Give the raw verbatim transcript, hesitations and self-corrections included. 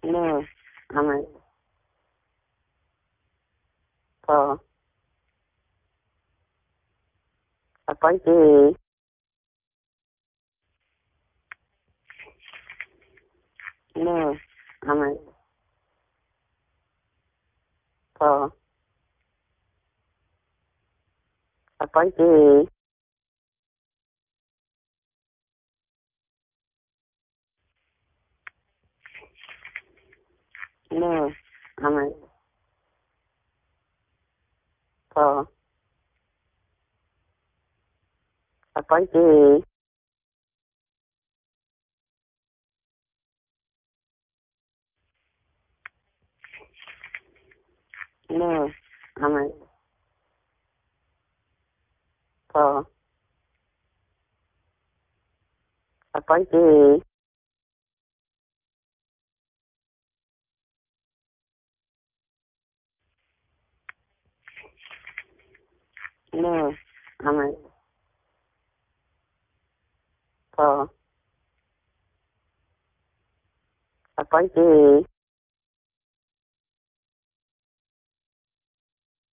Ini, namanya. Oh, apa itu? Ini, namanya. Oh, apa itu? Ini, namanya. Oh, apa itu? Ini, namanya. Oh, apa itu? Ini, namanya. Oh, apa itu?